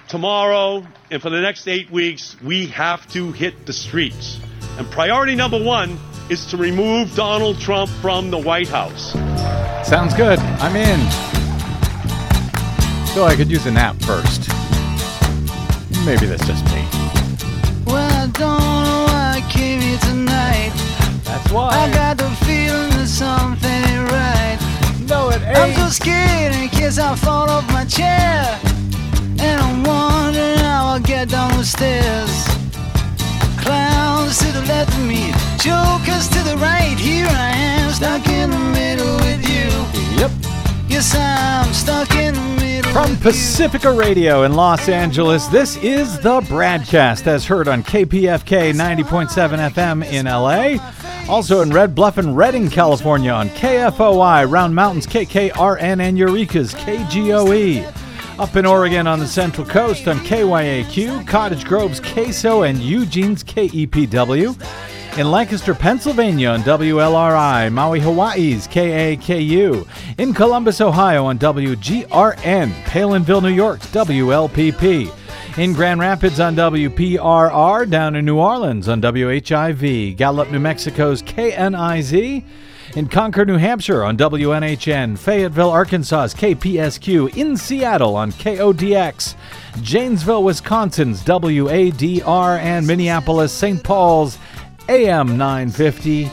tomorrow, and for the next 8 weeks, we have to hit the streets. And priority number one is to remove Donald Trump from the White House. Sounds good. I'm in. So I could use a nap first. Maybe that's just me. Well, I don't know why I came here tonight. That's why. I got the feeling that something ain't right. No, it ain't. I'm so scared in case I fall off my chair. And I'm wondering how I'll get down the stairs. Clowns to the left of me, jokers to the right. Here I am, stuck in the middle with you. Yep. Yes, I'm stuck in the middle. From Pacifica Radio in Los Angeles, this is the Bradcast, as heard on KPFK 90.7 FM in LA. Also in Red Bluff and Redding, California on KFOI, Round Mountains KKRN, and Eureka's KGOE. Up in Oregon on the Central Coast on KYAQ, Cottage Grove's KSO, and Eugene's KEPW. In Lancaster, Pennsylvania on WLRI, Maui, Hawaii's KAKU. In Columbus, Ohio on WGRN, Palinville, New York's WLPP. In Grand Rapids on WPRR, down in New Orleans on WHIV, Gallup, New Mexico's KNIZ. In Concord, New Hampshire on WNHN, Fayetteville, Arkansas's KPSQ, in Seattle on KODX, Janesville, Wisconsin's WADR, and Minneapolis, St. Paul's AM 950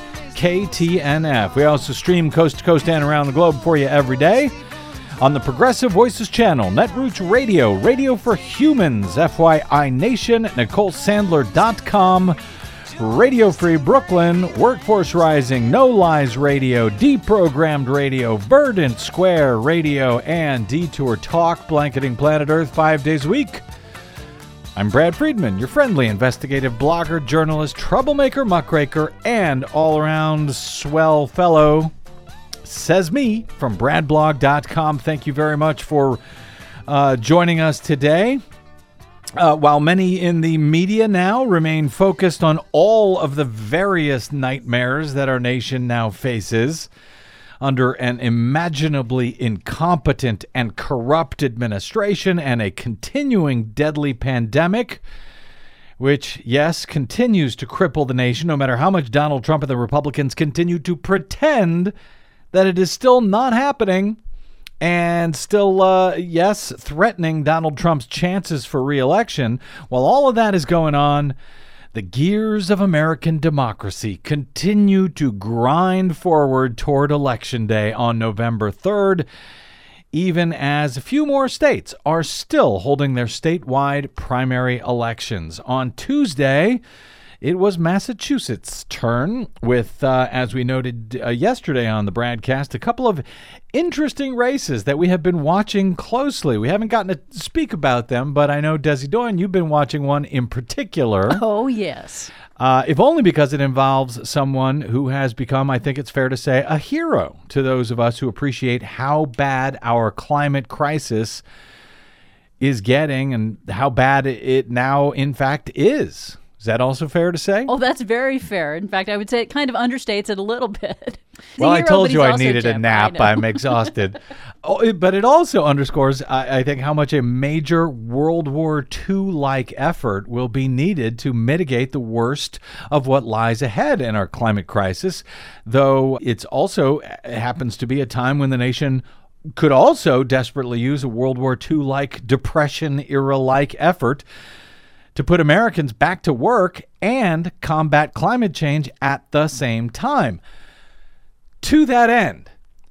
KTNF. We also stream coast to coast and around the globe for you every day on the Progressive Voices channel, Netroots Radio, Radio for Humans, FYI Nation, NicoleSandler.com, Radio Free Brooklyn, Workforce Rising, No Lies Radio, Deprogrammed Radio, Verdant Square Radio, and Detour Talk, blanketing planet Earth 5 days a week. I'm Brad Friedman, your friendly investigative blogger, journalist, troublemaker, muckraker, and all-around swell fellow. Says me from bradblog.com. Thank you very much for joining us today. While many in the media now remain focused on all of the various nightmares that our nation now faces under an imaginably incompetent and corrupt administration and a continuing deadly pandemic, which, yes, continues to cripple the nation no matter how much Donald Trump and the Republicans continue to pretend that it is still not happening, and still, yes, threatening Donald Trump's chances for re-election. While all of that is going on, the gears of American democracy continue to grind forward toward Election Day on November 3rd, even as a few more states are still holding their statewide primary elections. On Tuesday, it was Massachusetts' turn with, as we noted yesterday on the broadcast, a couple of interesting races that we have been watching closely. We haven't gotten to speak about them, but I know, Desi Doyen, you've been watching one in particular. Oh, yes. If only because it involves someone who has become, I think it's fair to say, a hero to those of us who appreciate how bad our climate crisis is getting and how bad it now, in fact, is. Is that also fair to say? Oh, that's very fair. In fact, I would say it kind of understates it a little bit. Well, I told you I needed a nap. I'm exhausted. But it also underscores, I think, how much a major World War II-like effort will be needed to mitigate the worst of what lies ahead in our climate crisis, though it's also happens to be a time when the nation could also desperately use a World War II-like, Depression-era-like effort to put Americans back to work and combat climate change at the same time. To that end,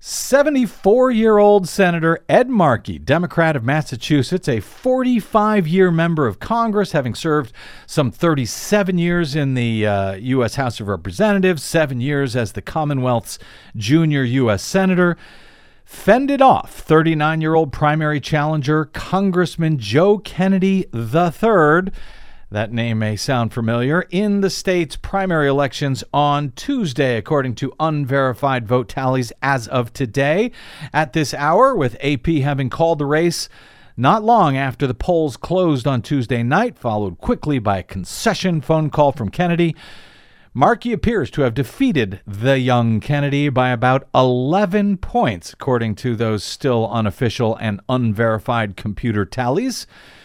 74-year-old Senator Ed Markey, Democrat of Massachusetts, a 45-year member of Congress, having served some 37 years in the U.S. House of Representatives, 7 years as the Commonwealth's junior U.S. Senator, fended off 39-year-old primary challenger Congressman Joe Kennedy III, that name may sound familiar, in the state's primary elections on Tuesday, according to unverified vote tallies as of today. At this hour, with AP having called the race not long after the polls closed on Tuesday night, followed quickly by a concession phone call from Kennedy, Markey appears to have defeated the young Kennedy by about 11 points, according to those still unofficial and unverified computer tallies,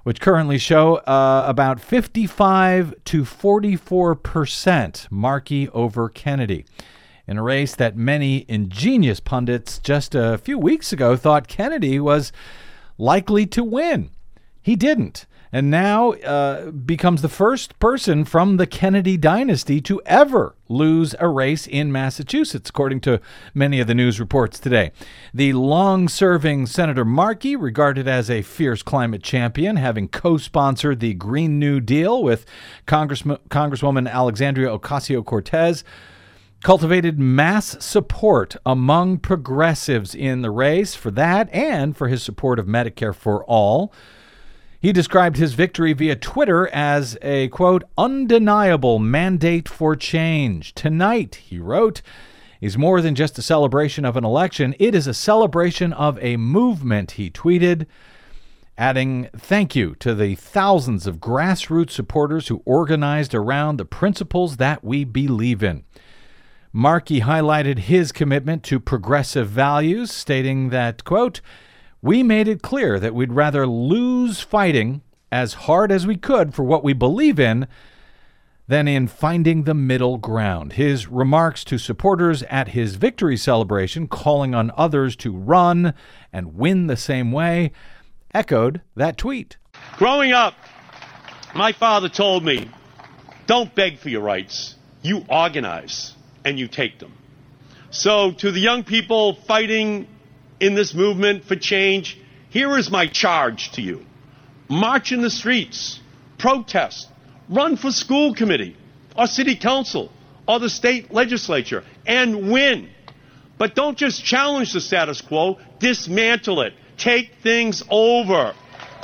which currently show about 55 to 44% Markey over Kennedy, in a race that many ingenious pundits just a few weeks ago thought Kennedy was likely to win. He didn't, and now becomes the first person from the Kennedy dynasty to ever lose a race in Massachusetts, according to many of the news reports today. The long-serving Senator Markey, regarded as a fierce climate champion, having co-sponsored the Green New Deal with Congresswoman Alexandria Ocasio-Cortez, cultivated mass support among progressives in the race for that and for his support of Medicare for all. He described his victory via Twitter as a, quote, undeniable mandate for change. Tonight, he wrote, is more than just a celebration of an election. It is a celebration of a movement, he tweeted, adding thank you to the thousands of grassroots supporters who organized around the principles that we believe in. Markey highlighted his commitment to progressive values, stating that, quote, we made it clear that we'd rather lose fighting as hard as we could for what we believe in than in finding the middle ground. His remarks to supporters at his victory celebration, calling on others to run and win the same way, echoed that tweet. Growing up, my father told me, don't beg for your rights. You organize and you take them. So to the young people fighting in this movement for change, here is my charge to you. March in the streets, protest, run for school committee or city council or the state legislature and win. But don't just challenge the status quo, dismantle it. Take things over.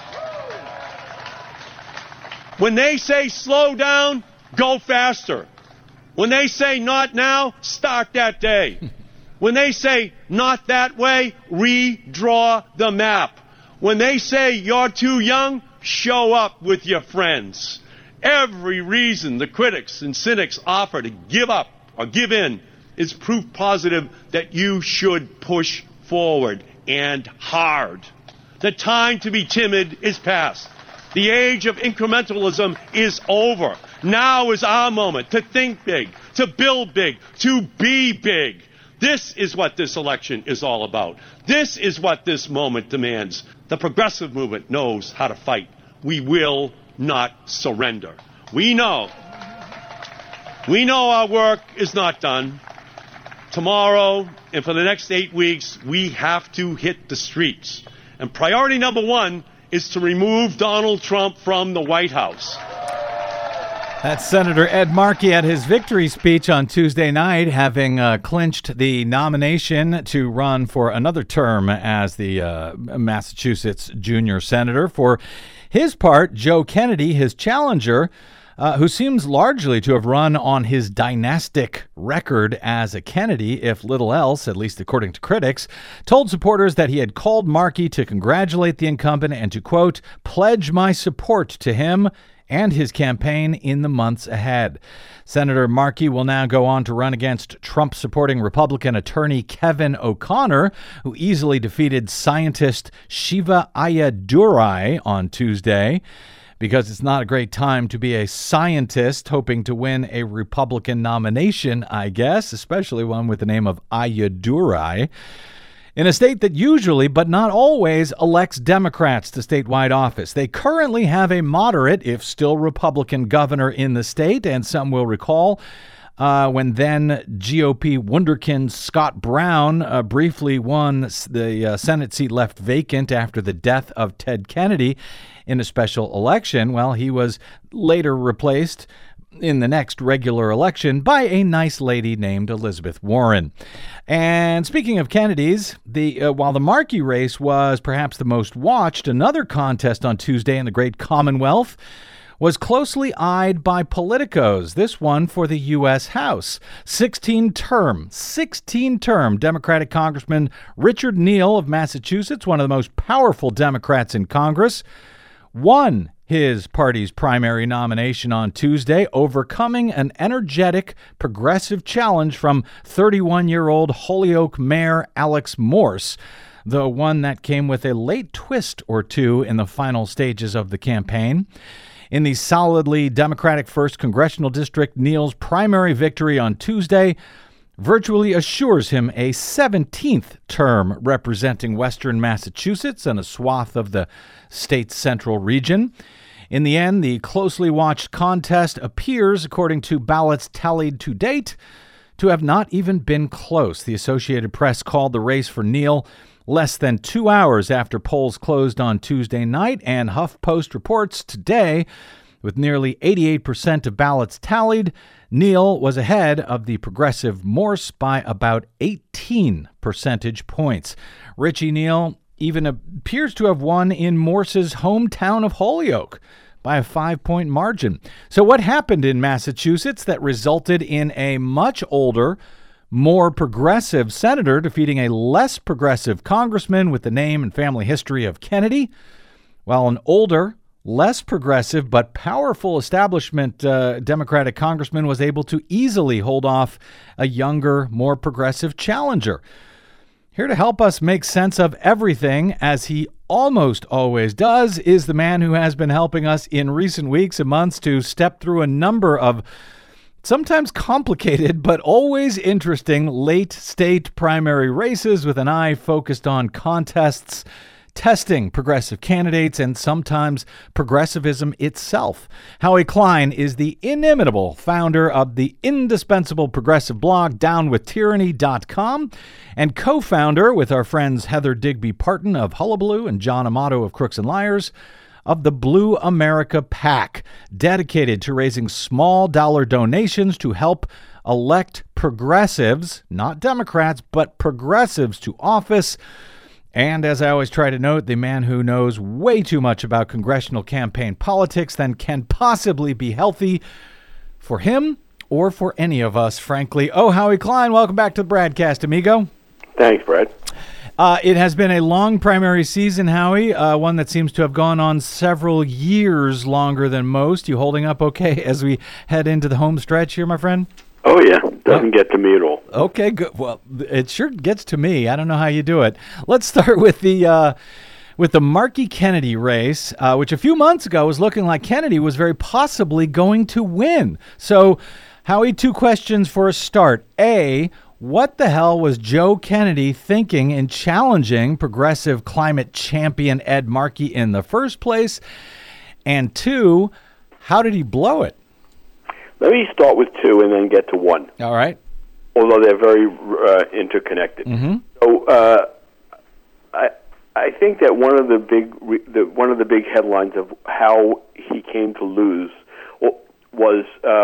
When they say slow down, go faster. When they say not now, start that day. When they say not that way, redraw the map. When they say you're too young, show up with your friends. Every reason the critics and cynics offer to give up or give in is proof positive that you should push forward and hard. The time to be timid is past. The age of incrementalism is over. Now is our moment to think big, to build big, to be big. This is what this election is all about. This is what this moment demands. The progressive movement knows how to fight. We will not surrender. We know our work is not done. Tomorrow and for the next 8 weeks, we have to hit the streets. And priority number one is to remove Donald Trump from the White House. That's Senator Ed Markey at his victory speech on Tuesday night, having clinched the nomination to run for another term as the Massachusetts junior senator. For his part, Joe Kennedy, his challenger, who seems largely to have run on his dynastic record as a Kennedy, if little else, at least according to critics, told supporters that he had called Markey to congratulate the incumbent and to, quote, pledge my support to him and his campaign in the months ahead. Senator Markey will now go on to run against Trump-supporting Republican attorney Kevin O'Connor, who easily defeated scientist Shiva Ayyadurai on Tuesday. Because it's not a great time to be a scientist hoping to win a Republican nomination, I guess, especially one with the name of Ayyadurai. In a state that usually, but not always, elects Democrats to statewide office. They currently have a moderate, if still Republican, governor in the state, and some will recall when then GOP wunderkind Scott Brown briefly won the Senate seat left vacant after the death of Ted Kennedy in a special election. Well, he was later replaced in the next regular election by a nice lady named Elizabeth Warren. And speaking of Kennedys, while the Markey race was perhaps the most watched, another contest on Tuesday in the Great Commonwealth was closely eyed by politicos, this one for the U.S. House. 16-term Democratic Congressman Richard Neal of Massachusetts, one of the most powerful Democrats in Congress, won his party's primary nomination on Tuesday, overcoming an energetic, progressive challenge from 31-year-old Holyoke Mayor Alex Morse. though one that came with a late twist or two in the final stages of the campaign. In the solidly Democratic 1st Congressional District, Neal's primary victory on Tuesday virtually assures him a 17th term representing Western Massachusetts and a swath of the state's central region. In the end, the closely watched contest appears, according to ballots tallied to date, to have not even been close. The Associated Press called the race for Neal less than 2 hours after polls closed on Tuesday night, and HuffPost reports today, with nearly 88% of ballots tallied, Neal was ahead of the progressive Morse by about 18 percentage points. Richie Neal even appears to have won in Morse's hometown of Holyoke by a 5-point margin. So what happened in Massachusetts that resulted in a much older, more progressive senator defeating a less progressive congressman with the name and family history of Kennedy, while an older, less progressive but powerful establishment Democratic congressman was able to easily hold off a younger, more progressive challenger? Here to help us make sense of everything, as he almost always does, is the man who has been helping us in recent weeks and months to step through a number of sometimes complicated but always interesting late state primary races with an eye focused on contests, testing progressive candidates, and sometimes progressivism itself. Howie Klein is the inimitable founder of the indispensable progressive blog DownWithTyranny.com and co-founder with our friends Heather Digby Parton of Hullabaloo and John Amato of Crooks and Liars of the Blue America PAC, dedicated to raising small dollar donations to help elect progressives, not Democrats, but progressives to office. And as I always try to note, the man who knows way too much about congressional campaign politics than can possibly be healthy for him or for any of us, frankly. Oh, Howie Klein, welcome back to the Bradcast, amigo. Thanks, Brad. It has been a long primary season, Howie, one that seems to have gone on several years longer than most. You holding up okay as we head into the home stretch here, my friend? Oh, yeah. Doesn't get to me at all. Okay, good. Well, it sure gets to me. I don't know how you do it. Let's start with the Markey Kennedy race, which a few months ago was looking like Kennedy was very possibly going to win. So, Howie, 2 questions for a start. A, what the hell was Joe Kennedy thinking in challenging progressive climate champion Ed Markey in the first place? And 2, how did he blow it? Let me start with 2 and then get to 1. All right. Although they're very interconnected. Mm-hmm. So I think that one of the big headlines of how he came to lose was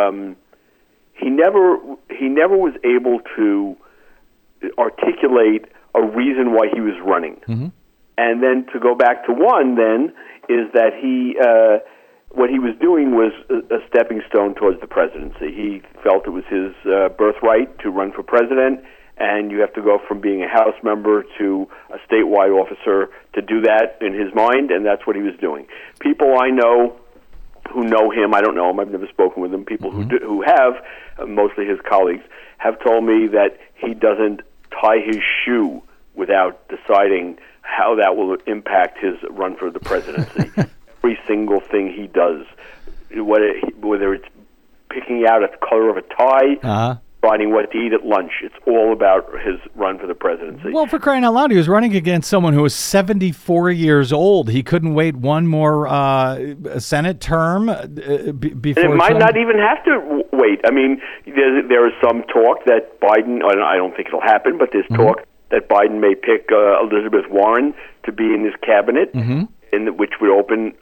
he never was able to articulate a reason why he was running. Mm-hmm. And then to go back to 1 then is that he what he was doing was a stepping stone towards the presidency. He felt it was his birthright to run for president, and you have to go from being a House member to a statewide officer to do that in his mind, and that's what he was doing. People I know who know him, I don't know him, I've never spoken with him, people who have, mostly his colleagues, have told me that he doesn't tie his shoe without deciding how that will impact his run for the presidency. Every single thing he does, whether it's picking out a color of a tie, deciding what to eat at lunch, it's all about his run for the presidency. Well, for crying out loud, he was running against someone who was 74 years old. He couldn't wait one more Senate term before. And it might not even have to wait. I mean, there is some talk that Biden, I don't think it'll happen, but there's talk that Biden may pick Elizabeth Warren to be in his cabinet. Which would open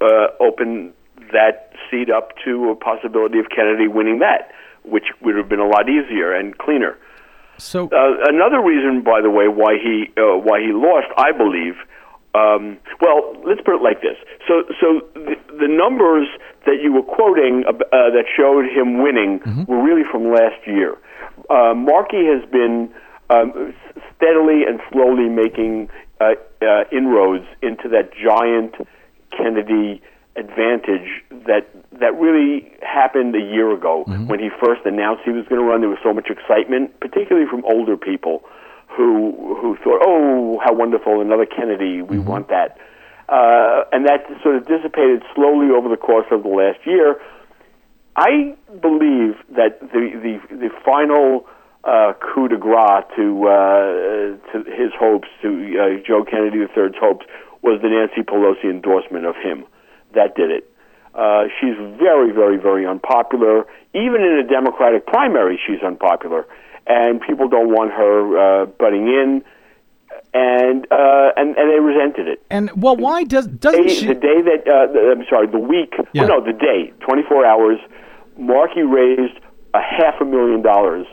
that seat up to a possibility of Kennedy winning that, which would have been a lot easier and cleaner. So another reason, by the way, why he lost, I believe. Well, let's put it like this. So the numbers that you were quoting that showed him winning were really from last year. Markey has been steadily and slowly making inroads into that giant Kennedy advantage that really happened a year ago when he first announced he was going to run. There was so much excitement, particularly from older people who thought, oh, how wonderful, another Kennedy, we want that. And that sort of dissipated slowly over the course of the last year. I believe that the final coup de grace to his hopes, to Joe Kennedy III's hopes, was the Nancy Pelosi endorsement of him. That did it. She's very, very, very unpopular. Even in a Democratic primary, she's unpopular, and people don't want her butting in, and they resented it. And well, why doesn't she? The day that the week. Yeah. Well, no, the day. 24 hours. Markey raised $500,000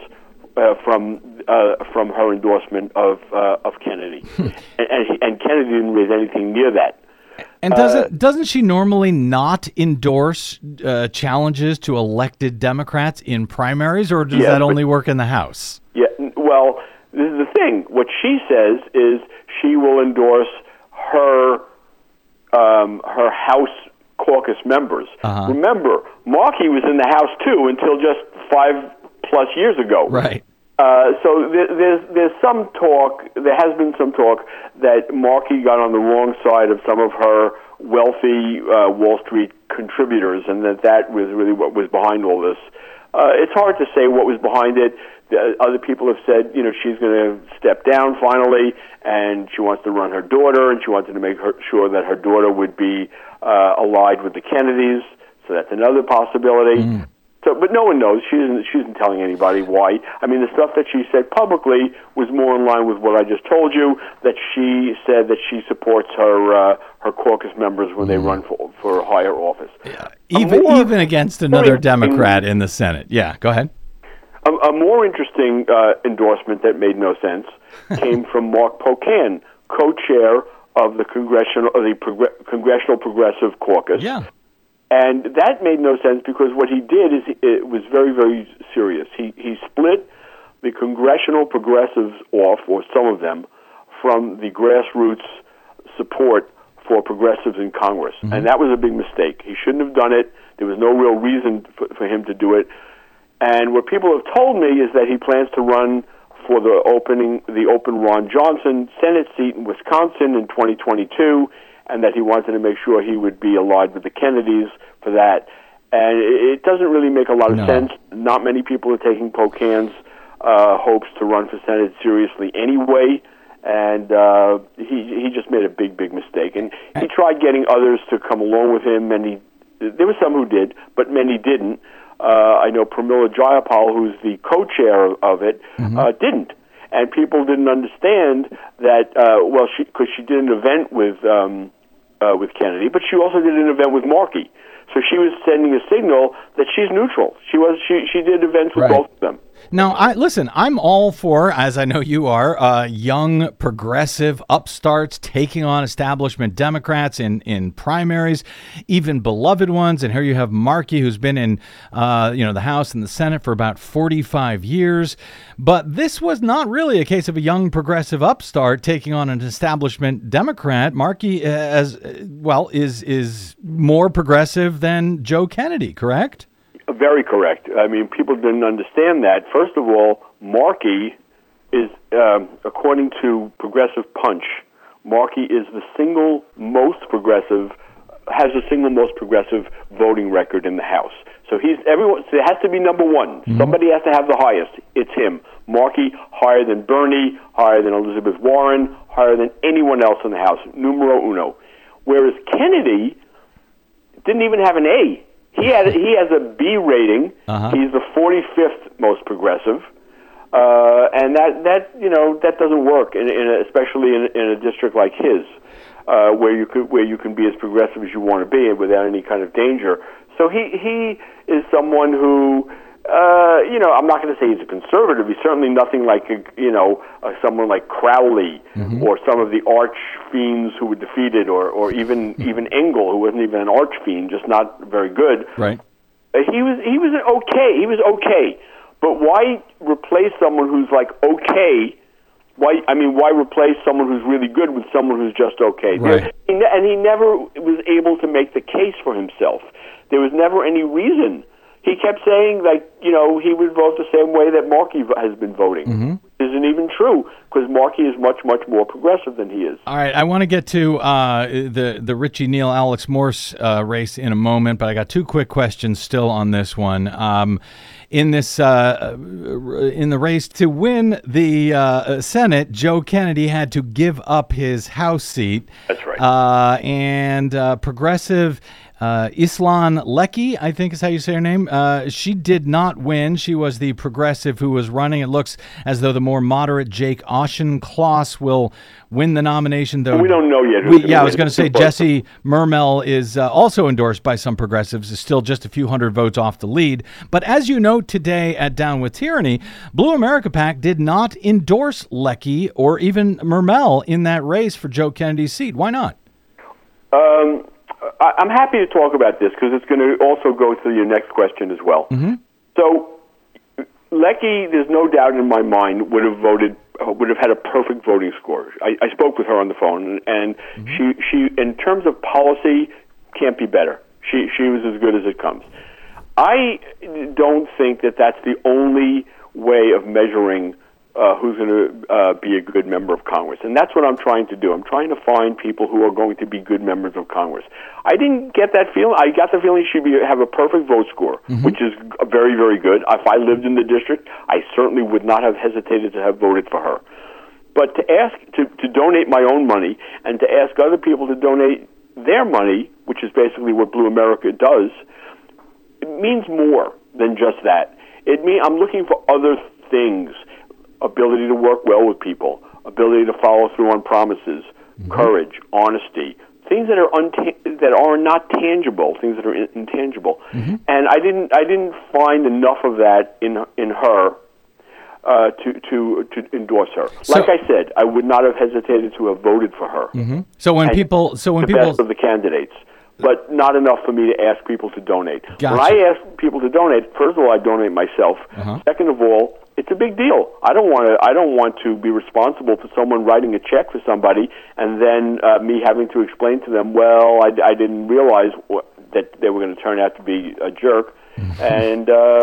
from her endorsement of Kennedy, and Kennedy didn't raise anything near that. And doesn't she normally not endorse challenges to elected Democrats in primaries, or does that only work in the House? Yeah, well, this is the thing. What she says is she will endorse her House caucus members. Remember, Markey was in the House too until just 5+ years ago. Right. So there's some talk. There has been some talk that Markey got on the wrong side of some of her wealthy Wall Street contributors, and that was really what was behind all this. It's hard to say what was behind it. Other people have said, she's going to step down finally, and she wants to run her daughter, and she wanted to make sure that her daughter would be allied with the Kennedys. So that's another possibility. So, but no one knows. She isn't telling anybody why. I mean, the stuff that she said publicly was more in line with what I just told you. That she said that she supports her caucus members when they run for a higher office. Yeah. Even against another Democrat in the Senate. Yeah, go ahead. A more interesting endorsement that made no sense came from Mark Pocan, co-chair of the Congressional Progressive Caucus. Yeah. And that made no sense because what he did is it was very, very serious. He split the congressional progressives off, or some of them, from the grassroots support for progressives in Congress. And that was a big mistake. He shouldn't have done it. There was no real reason for him to do it. And what people have told me is that he plans to run for the open Ron Johnson Senate seat in Wisconsin in 2022, and that he wanted to make sure he would be allied with the Kennedys for that. And it doesn't really make a lot of sense. Not many people are taking Pocan's hopes to run for Senate seriously anyway, and he just made a big, big mistake. And he tried getting others to come along with him, and there were some who did, but many didn't. I know Pramila Jayapal, who's the co-chair of it, didn't. And people didn't understand that, because she did an event with Kennedy, but she also did an event with Markey. So she was sending a signal that she's neutral. She did events with both of them. Now, I'm all for, as I know you are, young, progressive upstarts taking on establishment Democrats in primaries, even beloved ones. And here you have Markey, who's been in the House and the Senate for about 45 years. But this was not really a case of a young, progressive upstart taking on an establishment Democrat. Markey, is more progressive than Joe Kennedy, correct? Very correct. I mean, people didn't understand that. First of all, Markey is, according to Progressive Punch, Markey is the single most progressive, has the single most progressive voting record in the House. So so it has to be number one. Somebody has to have the highest. It's him. Markey, higher than Bernie, higher than Elizabeth Warren, higher than anyone else in the House. Numero uno. Whereas Kennedy didn't even have an A. He has a B rating. He's the 45th most progressive, and that doesn't work, especially in a district like his, where you can be as progressive as you want to be without any kind of danger. So he is someone who, I'm not going to say he's a conservative. He's certainly nothing like someone like Crowley or some of the arch fiends who were defeated, or even Engel, who wasn't even an arch fiend, just not very good. Right. He was okay, but why replace someone who's like okay? Why replace someone who's really good with someone who's just okay? Right. And he never was able to make the case for himself. There was never any reason. He kept saying, he would vote the same way that Markey has been voting. Is isn't even true, because Markey is much, much more progressive than he is. All right, I want to get to the Richie Neal, Alex Morse race in a moment, but I got two quick questions still on this one. In the race to win the Senate, Joe Kennedy had to give up his House seat. That's right. And progressive Islan Lecky, I think is how you say her name. She did not win. She was the progressive who was running. It looks as though the more moderate Jake Auchincloss will win the nomination, though. We don't know yet. I was going to say Jesse Mermel is also endorsed by some progressives, is still just a few hundred votes off the lead. But as you know today at Down with Tyranny, Blue America PAC did not endorse Lecky or even Mermel in that race for Joe Kennedy's seat. Why not? I'm happy to talk about this because it's going to also go to your next question as well. Mm-hmm. So, Lecky, there's no doubt in my mind, would have had a perfect voting score. I spoke with her on the phone, and she, in terms of policy, can't be better. She was as good as it comes. I don't think that that's the only way of measuring who's going to be a good member of Congress. And that's what I'm trying to do. I'm trying to find people who are going to be good members of Congress. I didn't get that feeling. I got the feeling she'd have a perfect vote score, which is very, very good. If I lived in the district, I certainly would not have hesitated to have voted for her. But to ask to donate my own money and to ask other people to donate their money, which is basically what Blue America does, it means more than just that. I'm looking for other things. Ability to work well with people, ability to follow through on promises, courage, honesty, things that are not tangible, things that are intangible. And I didn't find enough of that in her to endorse her. Like I said, I would not have hesitated to have voted for her. So when people best of the candidates, but not enough for me to ask people to donate. Gotcha. When I ask people to donate, first of all, I donate myself. Second of all, it's a big deal. I don't want to be responsible for someone writing a check for somebody and then me having to explain to them, well, I didn't realize that they were going to turn out to be a jerk. And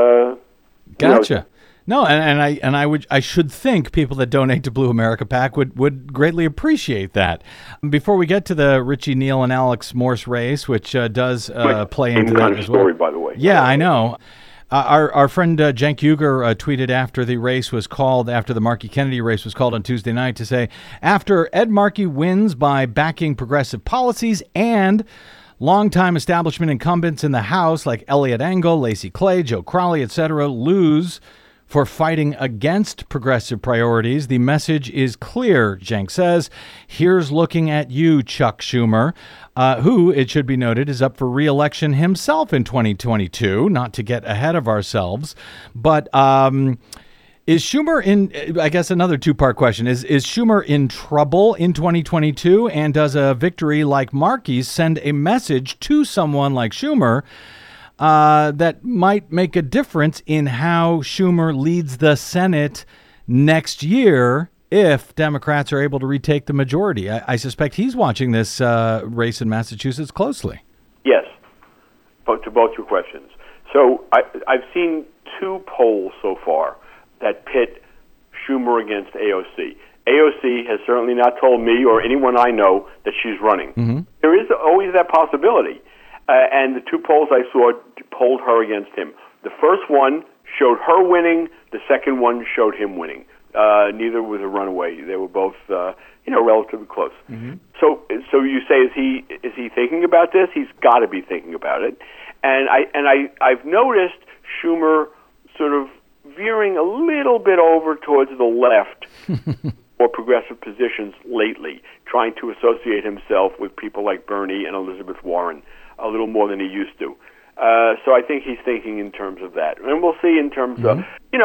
gotcha. No, and I should think people that donate to Blue America PAC would greatly appreciate that. Before we get to the Richie Neal and Alex Morse race, which does play into that as well. Story, by the way. Yeah, I know. Our friend Cenk Uygur tweeted after the Markey Kennedy race was called on Tuesday night to say, after Ed Markey wins by backing progressive policies and longtime establishment incumbents in the House like Eliot Engel, Lacey Clay, Joe Crowley, etc. lose for fighting against progressive priorities, the message is clear, Cenk says. Here's looking at you, Chuck Schumer, who, it should be noted, is up for re-election himself in 2022, not to get ahead of ourselves. But is Schumer in, I guess another two-part question, is Schumer in trouble in 2022? And does a victory like Markey's send a message to someone like Schumer that might make a difference in how Schumer leads the Senate next year if Democrats are able to retake the majority? I suspect he's watching this race in Massachusetts closely. Yes, but to both your questions. So I've seen two polls so far that pit Schumer against AOC. AOC has certainly not told me or anyone I know that she's running. There is always that possibility. And the two polls I saw polled her against him. The first one showed her winning. The second one showed him winning. Neither was a runaway. They were both, relatively close. So you say, is he thinking about this? He's got to be thinking about it. And I've noticed Schumer sort of veering a little bit over towards the left or progressive positions lately, trying to associate himself with people like Bernie and Elizabeth Warren a little more than he used to. So I think he's thinking in terms of that. And we'll see in terms of,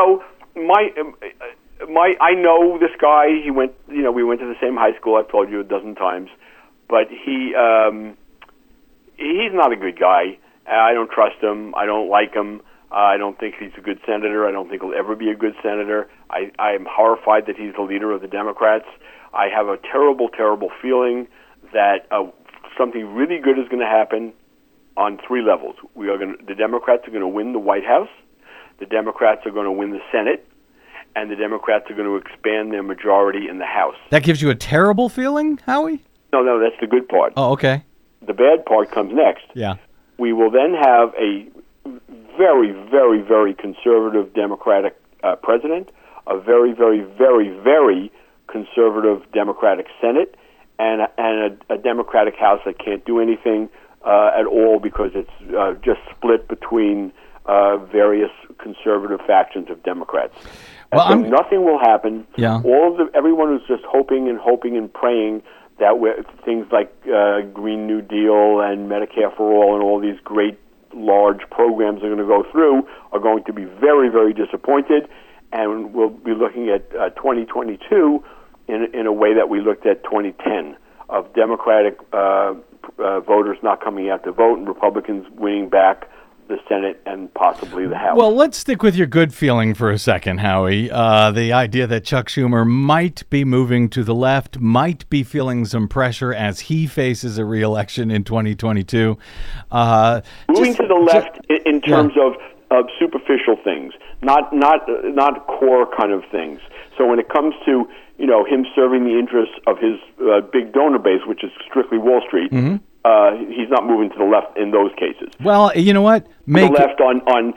I know this guy. We went to the same high school. I've told you a dozen times. But he's not a good guy. I don't trust him. I don't like him. I don't think he's a good senator. I don't think he'll ever be a good senator. I am horrified that he's the leader of the Democrats. I have a terrible, terrible feeling that something really good is going to happen on three levels. The Democrats are going to win the White House. The Democrats are going to win the Senate. and the Democrats are going to expand their majority in the House. That gives you a terrible feeling, Howie? No, that's the good part. Oh, okay. The bad part comes next. Yeah. We will then have a very, very, very conservative Democratic president, a very, very, very, very conservative Democratic Senate, and a Democratic House that can't do anything at all because it's just split between various conservative factions of Democrats. Well, so nothing will happen. Yeah. Everyone is just hoping and praying that things like Green New Deal and Medicare for All and all these great large programs are going to go through are going to be very, very disappointed, and we'll be looking at 2022 in a way that we looked at 2010, of Democratic voters not coming out to vote and Republicans winning back the Senate and possibly the House. Well, let's stick with your good feeling for a second, Howie. The idea that Chuck Schumer might be moving to the left, might be feeling some pressure as he faces a re-election in 2022. Moving to the left in terms of superficial things, not core kind of things. So when it comes to him serving the interests of his big donor base, which is strictly Wall Street, he's not moving to the left in those cases. Well, you know what? The left on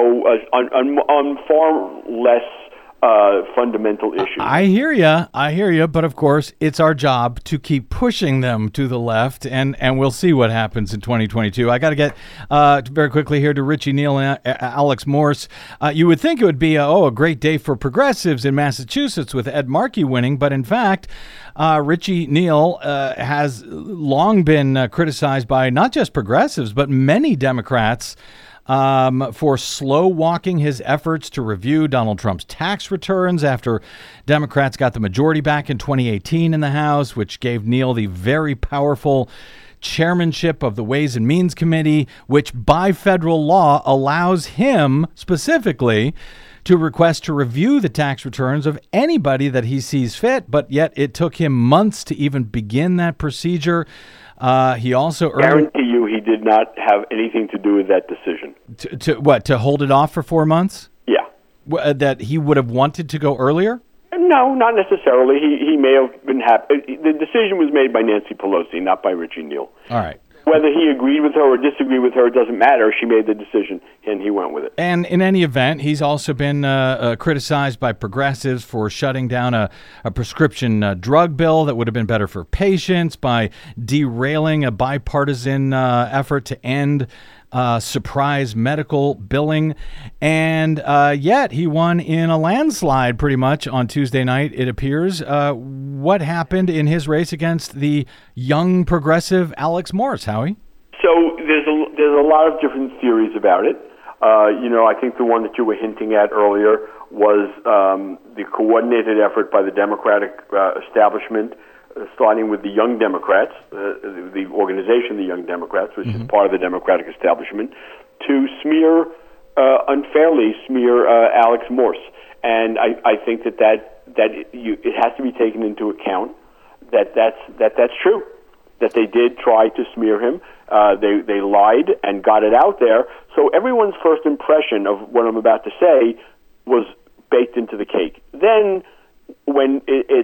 far less fundamental issues. I hear you, but of course, it's our job to keep pushing them to the left, and we'll see what happens in 2022. I got to get very quickly here to Richie Neal and Alex Morse. You would think it would be a great day for progressives in Massachusetts with Ed Markey winning, but in fact, Richie Neal has long been criticized by not just progressives, but many Democrats for slow walking his efforts to review Donald Trump's tax returns after Democrats got the majority back in 2018 in the House, which gave Neal the very powerful chairmanship of the Ways and Means Committee, which by federal law allows him specifically to request to review the tax returns of anybody that he sees fit, but yet it took him months to even begin that procedure. He also guarantee you he did not have anything to do with that decision. To hold it off for 4 months? Yeah. That he would have wanted to go earlier? No, not necessarily. He may have been happy. The decision was made by Nancy Pelosi, not by Richie Neal. All right. Whether he agreed with her or disagreed with her, it doesn't matter. She made the decision, and he went with it. And in any event, he's also been criticized by progressives for shutting down a prescription drug bill that would have been better for patients, by derailing a bipartisan effort to end surprise medical billing. And yet he won in a landslide pretty much on Tuesday night, it appears. What happened in his race against the young progressive Alex Morse, Howie? So there's a lot of different theories about it. I think the one that you were hinting at earlier was the coordinated effort by the Democratic establishment, starting with the Young Democrats, the organization, the Young Democrats, which is part of the Democratic establishment, to unfairly smear Alex Morse. And I think that it has to be taken into account that's true, that they did try to smear him. They lied and got it out there. So everyone's first impression of what I'm about to say was baked into the cake. Then when it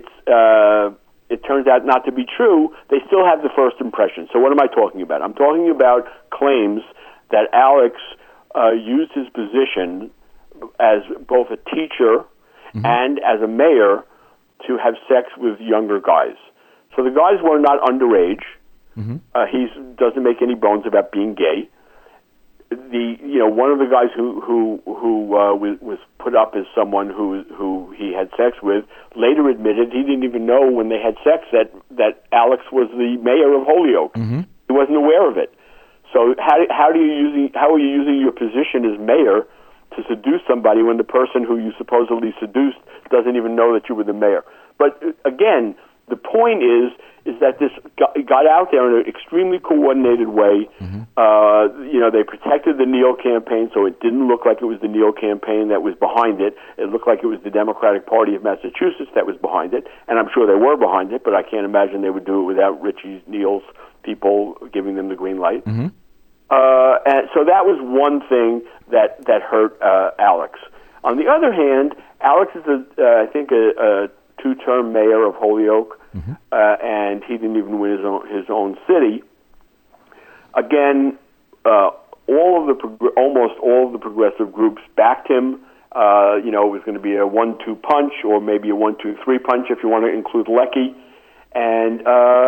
turns out not to be true, they still have the first impression. So what am I talking about? I'm talking about claims that Alex used his position as both a teacher and as a mayor to have sex with younger guys. So the guys were not underage. He doesn't make any bones about being gay. One of the guys who was put up as someone who he had sex with later admitted he didn't even know when they had sex that Alex was the mayor of Holyoke. He wasn't aware of it. So how are you using your position as mayor to seduce somebody when the person who you supposedly seduced doesn't even know that you were the mayor? But again, the point is that this got out there in an extremely coordinated way. They protected the Neal campaign, so it didn't look like it was the Neal campaign that was behind it. It looked like it was the Democratic Party of Massachusetts that was behind it, and I'm sure they were behind it, but I can't imagine they would do it without Richie Neal's people giving them the green light. And so that was one thing that hurt Alex. On the other hand, Alex is, I think, a two-term mayor of Holyoke, and he didn't even win his own city. Again, almost all of the progressive groups backed him. It was going to be a 1-2 punch, or maybe a 1-2-3 punch if you want to include Lecky. And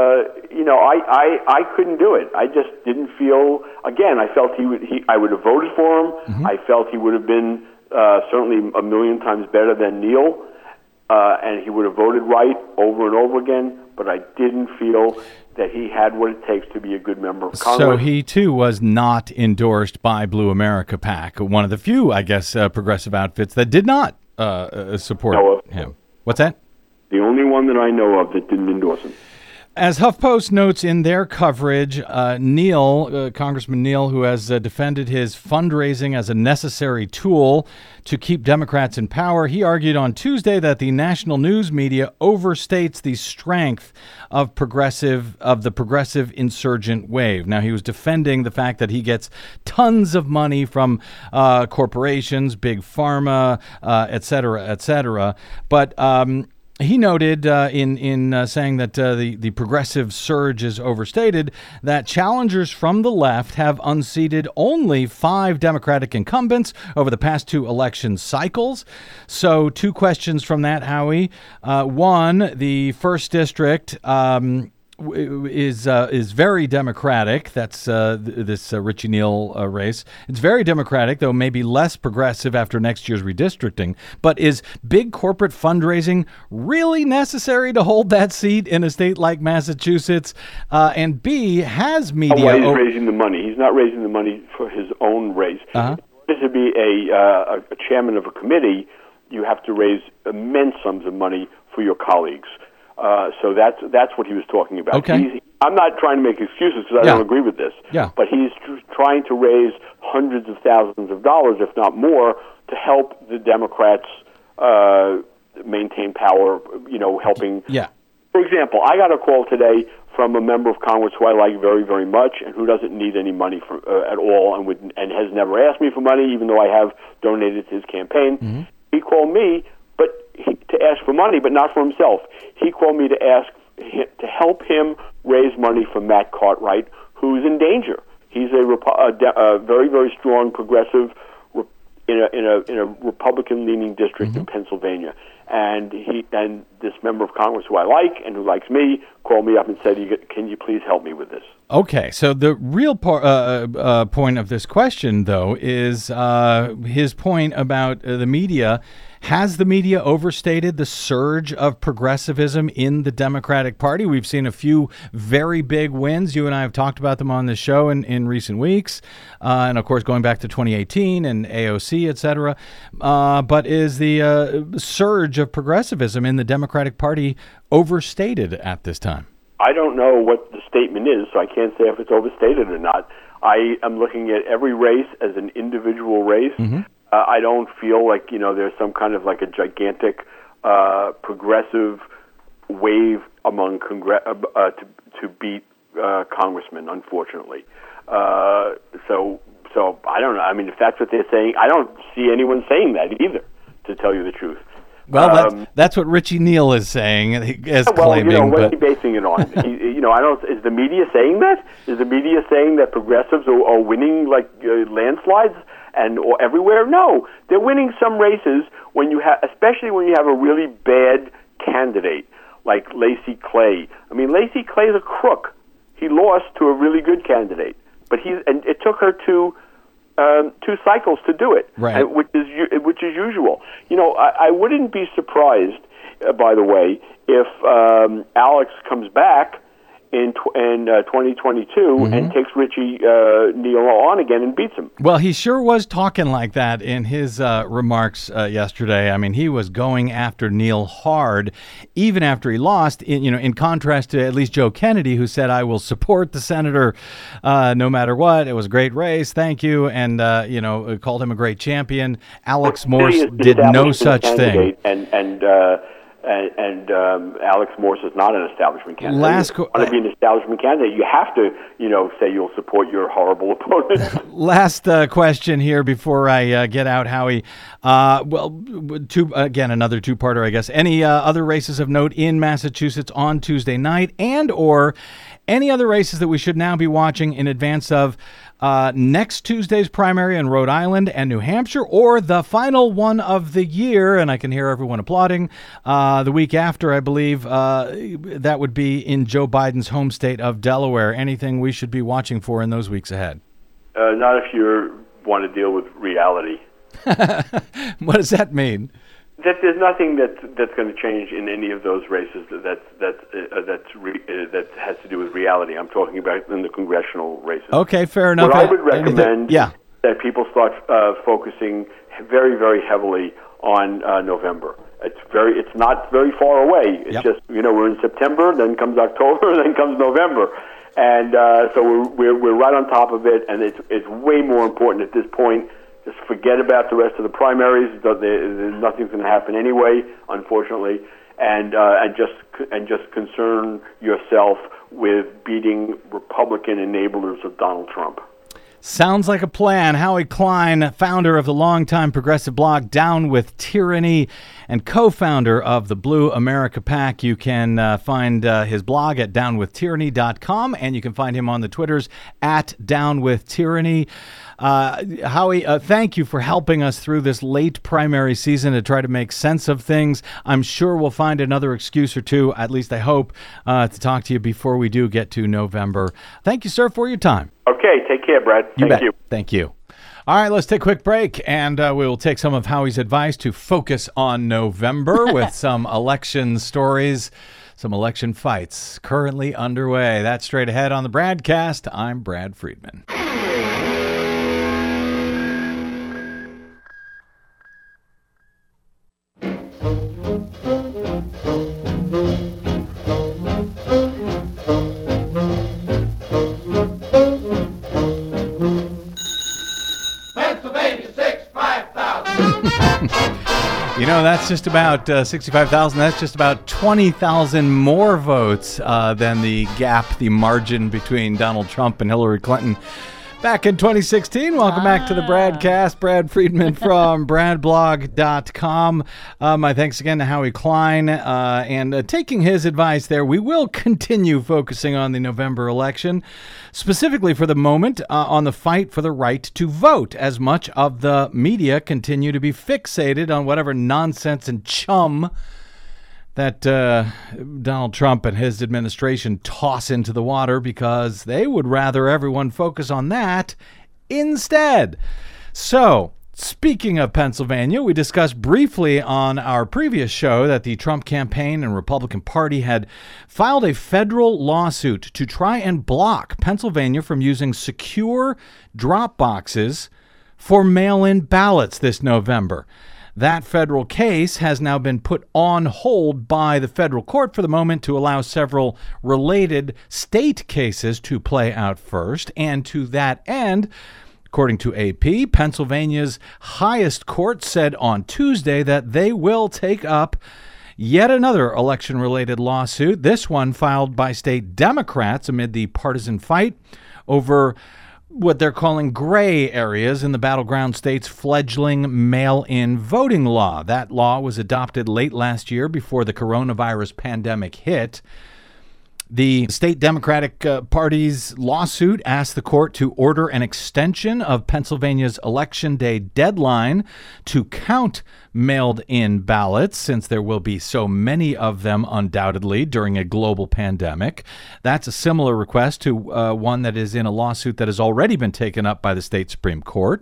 I couldn't do it. I just didn't feel. Again, I felt I would have voted for him. I felt he would have been certainly a million times better than Neil, and he would have voted right over and over again. But I didn't feel that he had what it takes to be a good member of Congress. So he, too, was not endorsed by Blue America PAC, one of the few, I guess, progressive outfits that did not support him. What's that? The only one that I know of that didn't endorse him. As HuffPost notes in their coverage, Congressman Neal, who has defended his fundraising as a necessary tool to keep Democrats in power, he argued on Tuesday that the national news media overstates the strength of the progressive insurgent wave. Now, he was defending the fact that he gets tons of money from corporations, big pharma, et cetera, but he noted in saying that the progressive surge is overstated, that challengers from the left have unseated only 5 Democratic incumbents over the past 2 election cycles. So 2 questions from that, Howie. One, the 1st District is very Democratic. That's this Richie Neal race. It's very Democratic, though maybe less progressive after next year's redistricting. But is big corporate fundraising really necessary to hold that seat in a state like Massachusetts? And B, has media... Oh, well, he's raising the money. He's not raising the money for his own race. In order to be a chairman of a committee, you have to raise immense sums of money for your colleagues. So that's what he was talking about. Okay. I'm not trying to make excuses because I don't agree with this. Yeah. But he's trying to raise hundreds of thousands of dollars, if not more, to help the Democrats maintain power. Helping. Yeah. For example, I got a call today from a member of Congress who I like very, very much, and who doesn't need any money at all, and has never asked me for money, even though I have donated to his campaign. Mm-hmm. He called me, to ask for money, but not for himself. He called me to ask to help him raise money for Matt Cartwright, who's in danger. He's a very, very strong progressive in a Republican-leaning district in Pennsylvania, and this member of Congress who I like and who likes me called me up and said, "Can you please help me with this?" Okay, so the real point of this question, though, is his point about the media. Has the media overstated the surge of progressivism in the Democratic Party? We've seen a few very big wins. You and I have talked about them on this show in recent weeks. And, of course, going back to 2018 and AOC, et cetera. But is the surge of progressivism in the Democratic Party overstated at this time? I don't know what the statement is, so I can't say if it's overstated or not. I am looking at every race as an individual race. Mm-hmm. I don't feel like, there's some kind of like a gigantic progressive wave among to beat congressmen, unfortunately. So I don't know. I mean, if that's what they're saying, I don't see anyone saying that either, to tell you the truth. Well, that's what Richie Neal is saying, claiming. What's he basing it on? Is the media saying that? Is the media saying that progressives are winning like landslides or everywhere? No, they're winning some races especially when you have a really bad candidate like Lacy Clay. I mean, Lacy Clay is a crook. He lost to a really good candidate, but it took her two cycles to do it, right? Which is usual. I wouldn't be surprised, by the way, if Alex comes back in 2022 and takes Richie Neal on again and beats him. Well, he sure was talking like that in his remarks yesterday. I mean, he was going after Neal hard, even after he lost. In contrast to at least Joe Kennedy, who said, "I will support the senator no matter what. It was a great race, thank you," and called him a great champion. Alex Morse did no such thing. and Alex Morse is not an establishment candidate. Last If you want to be an establishment candidate, you have to, say you'll support your horrible opponent. Last question here before I get out, Howie. Another two-parter, I guess. Any other races of note in Massachusetts on Tuesday night, and or any other races that we should now be watching in advance of next Tuesday's primary in Rhode Island and New Hampshire, or the final one of the year, and I can hear everyone applauding, the week after, I believe, that would be in Joe Biden's home state of Delaware. Anything we should be watching for in those weeks ahead? Not if you want to deal with reality. What does that mean? That there's nothing that's going to change in any of those races that has to do with reality. I'm talking about in the congressional races. Okay, fair enough. What I would recommend that people start focusing very, very heavily on November. It's not very far away. It's just we're in September, then comes October, then comes November, and so we're right on top of it, and it's way more important at this point. Just forget about the rest of the primaries. Nothing's going to happen anyway, unfortunately, and just concern yourself with beating Republican enablers of Donald Trump. Sounds like a plan. Howie Klein, founder of the longtime progressive blog Down with Tyranny and co-founder of the Blue America PAC. You can find his blog at downwithtyranny.com, and you can find him on the Twitters at downwithtyranny. Howie, thank you for helping us through this late primary season to try to make sense of things. I'm sure we'll find another excuse or two, at least I hope, to talk to you before we do get to November. Thank you, sir, for your time. Okay, take care, Brad. Thank you. Thank you. All right, let's take a quick break, and we will take some of Howie's advice to focus on November with some election stories, some election fights currently underway. That's straight ahead on the Bradcast. I'm Brad Friedman. That's just about 65,000. That's just about 20,000 more votes than the gap, the margin between Donald Trump and Hillary Clinton back in 2016. Welcome back to the Bradcast. Brad Friedman from bradblog.com. My thanks again to Howie Klein. And taking his advice there, we will continue focusing on the November election, specifically for the moment on the fight for the right to vote, as much of the media continue to be fixated on whatever nonsense and chum that Donald Trump and his administration toss into the water, because they would rather everyone focus on that instead. So, speaking of Pennsylvania, we discussed briefly on our previous show that the Trump campaign and Republican Party had filed a federal lawsuit to try and block Pennsylvania from using secure drop boxes for mail-in ballots this November. That federal case has now been put on hold by the federal court for the moment to allow several related state cases to play out first. And to that end, according to AP, Pennsylvania's highest court said on Tuesday that they will take up yet another election-related lawsuit, this one filed by state Democrats amid the partisan fight over what they're calling gray areas in the battleground state's fledgling mail-in voting law. That law was adopted late last year before the coronavirus pandemic hit. The state Democratic Party's lawsuit asked the court to order an extension of Pennsylvania's Election Day deadline to count mailed-in ballots, since there will be so many of them undoubtedly during a global pandemic. That's a similar request to one that is in a lawsuit that has already been taken up by the state Supreme Court.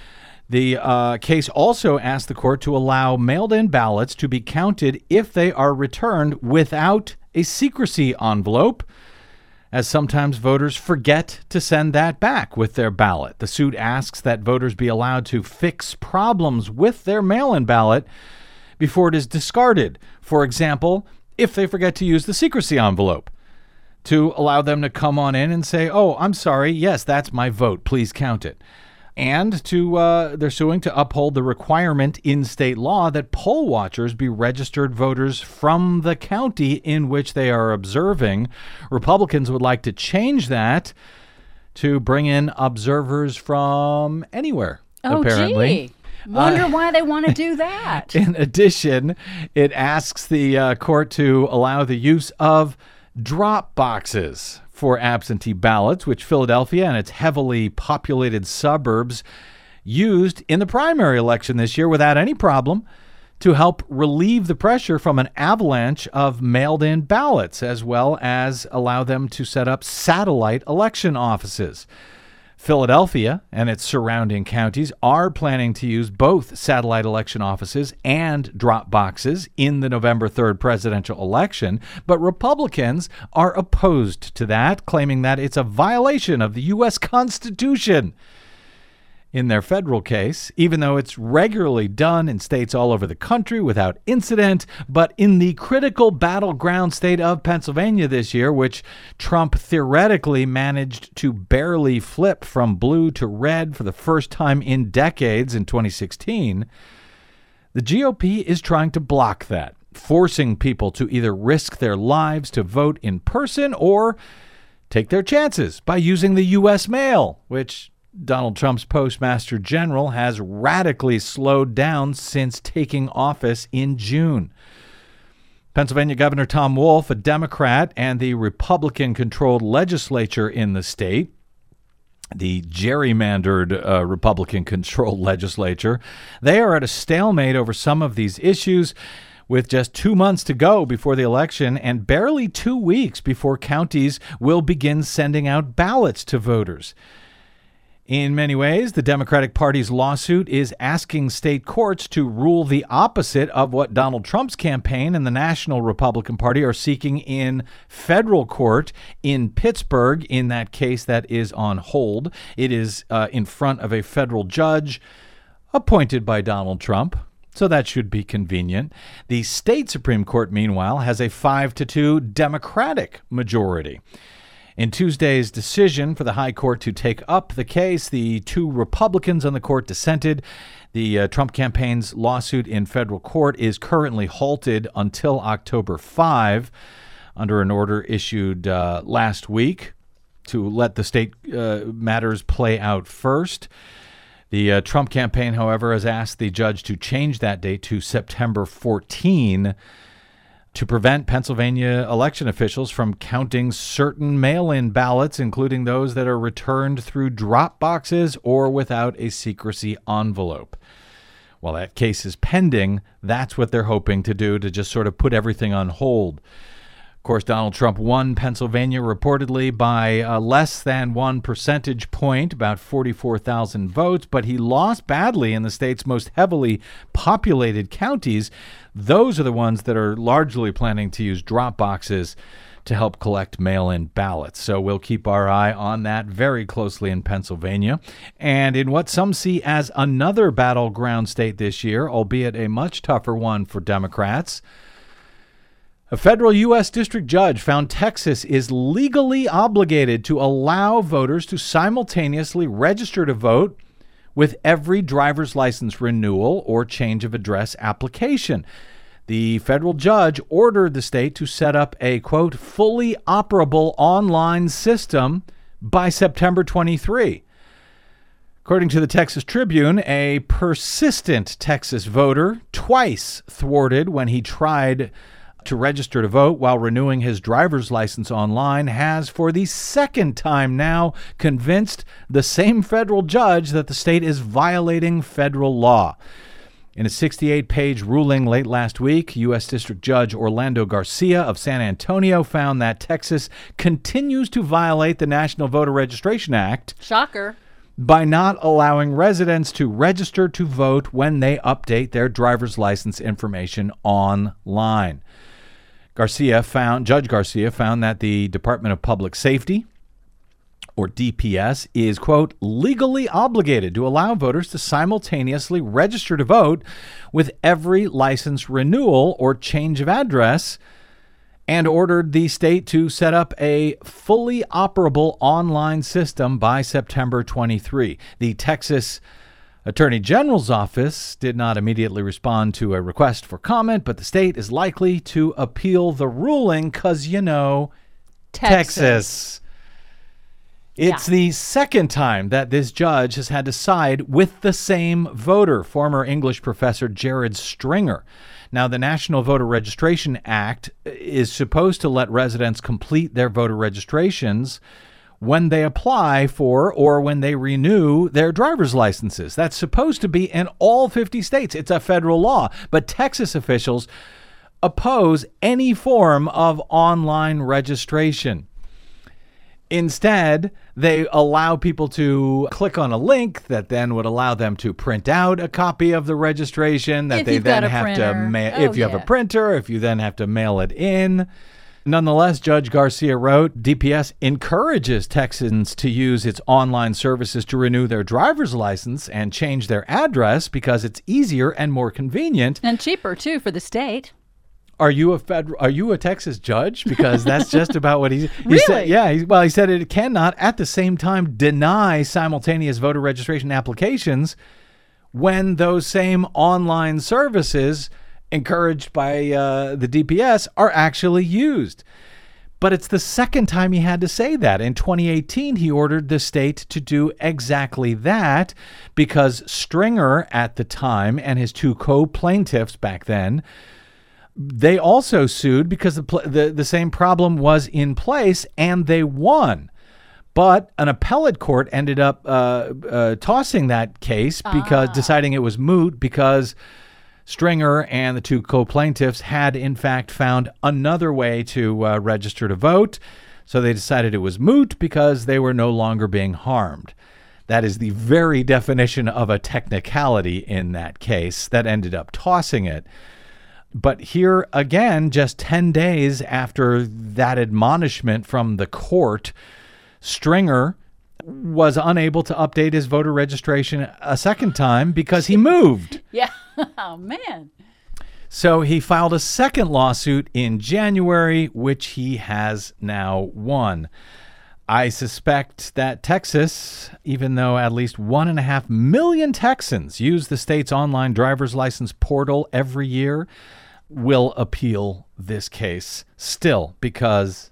The case also asked the court to allow mailed-in ballots to be counted if they are returned without a secrecy envelope, as sometimes voters forget to send that back with their ballot. The suit asks that voters be allowed to fix problems with their mail-in ballot before it is discarded. For example, if they forget to use the secrecy envelope, to allow them to come on in and say, "Oh, I'm sorry, yes, that's my vote, please count it." And they're suing to uphold the requirement in state law that poll watchers be registered voters from the county in which they are observing. Republicans would like to change that to bring in observers from anywhere, apparently. Gee. Wonder why they want to do that. In addition, it asks the court to allow the use of drop boxes for absentee ballots, which Philadelphia and its heavily populated suburbs used in the primary election this year without any problem to help relieve the pressure from an avalanche of mailed-in ballots, as well as allow them to set up satellite election offices. Philadelphia and its surrounding counties are planning to use both satellite election offices and drop boxes in the November 3rd presidential election, but Republicans are opposed to that, claiming that it's a violation of the U.S. Constitution. In their federal case, even though it's regularly done in states all over the country without incident, but in the critical battleground state of Pennsylvania this year, which Trump theoretically managed to barely flip from blue to red for the first time in decades in 2016, the GOP is trying to block that, forcing people to either risk their lives to vote in person or take their chances by using the U.S. mail, which Donald Trump's Postmaster General has radically slowed down since taking office in June. Pennsylvania Governor Tom Wolf, a Democrat, and the Republican-controlled legislature in the state, the gerrymandered Republican-controlled legislature, they are at a stalemate over some of these issues, with just 2 months to go before the election and barely 2 weeks before counties will begin sending out ballots to voters. In many ways, the Democratic Party's lawsuit is asking state courts to rule the opposite of what Donald Trump's campaign and the National Republican Party are seeking in federal court in Pittsburgh in that case that is on hold. It is in front of a federal judge appointed by Donald Trump, so that should be convenient. The state Supreme Court, meanwhile, has a 5-2 Democratic majority. In Tuesday's decision for the High Court to take up the case, the 2 Republicans on the court dissented. The Trump campaign's lawsuit in federal court is currently halted until October 5 under an order issued last week to let the state matters play out first. The Trump campaign, however, has asked the judge to change that date to September 14 to prevent Pennsylvania election officials from counting certain mail-in ballots, including those that are returned through drop boxes or without a secrecy envelope. While that case is pending, that's what they're hoping to do, to just sort of put everything on hold. Of course, Donald Trump won Pennsylvania reportedly by less than 1 percentage point, about 44,000 votes, but he lost badly in the state's most heavily populated counties. Those are the ones that are largely planning to use drop boxes to help collect mail-in ballots. So we'll keep our eye on that very closely in Pennsylvania. And in what some see as another battleground state this year, albeit a much tougher one for Democrats, a federal U.S. district judge found Texas is legally obligated to allow voters to simultaneously register to vote with every driver's license renewal or change of address application. The federal judge ordered the state to set up a, quote, fully operable online system by September 23. According to the Texas Tribune, a persistent Texas voter twice thwarted when he tried to register to vote while renewing his driver's license online has, for the second time now, convinced the same federal judge that the state is violating federal law. In a 68-page ruling late last week, U.S. District Judge Orlando Garcia of San Antonio found that Texas continues to violate the National Voter Registration Act. Shocker. By not allowing residents to register to vote when they update their driver's license information online. Judge Garcia found that the Department of Public Safety, or DPS, is, quote, legally obligated to allow voters to simultaneously register to vote with every license renewal or change of address and ordered the state to set up a fully operable online system by September 23. The Texas Attorney General's office did not immediately respond to a request for comment, but the state is likely to appeal the ruling because, Texas. It's the second time that this judge has had to side with the same voter, former English professor Jared Stringer. Now, the National Voter Registration Act is supposed to let residents complete their voter registrations when they apply for or when they renew their driver's licenses. That's supposed to be in all 50 states. It's a federal law. But Texas officials oppose any form of online registration. Instead, they allow people to click on a link that then would allow them to print out a copy of the registration that they then have to mail. If you have a printer, if you then have to mail it in. Nonetheless, Judge Garcia wrote, DPS encourages Texans to use its online services to renew their driver's license and change their address because it's easier and more convenient. And cheaper, too, for the state. Are you a Texas judge? Because that's just about what he really? said. Yeah, he said it cannot at the same time deny simultaneous voter registration applications when those same online services encouraged by the DPS are actually used. But it's the second time he had to say that. In 2018, he ordered the state to do exactly that because Stringer at the time and his two co-plaintiffs back then, they also sued because the same problem was in place and they won. But an appellate court ended up tossing that case because deciding it was moot because Stringer and the two co-plaintiffs had, in fact, found another way to register to vote. So they decided it was moot because they were no longer being harmed. That is the very definition of a technicality in that case that ended up tossing it. But here again, just 10 days after that admonishment from the court, Stringer was unable to update his voter registration a second time because he moved. Yeah. Oh, man. So he filed a second lawsuit in January, which he has now won. I suspect that Texas, even though at least 1.5 million Texans use the state's online driver's license portal every year, will appeal this case still because,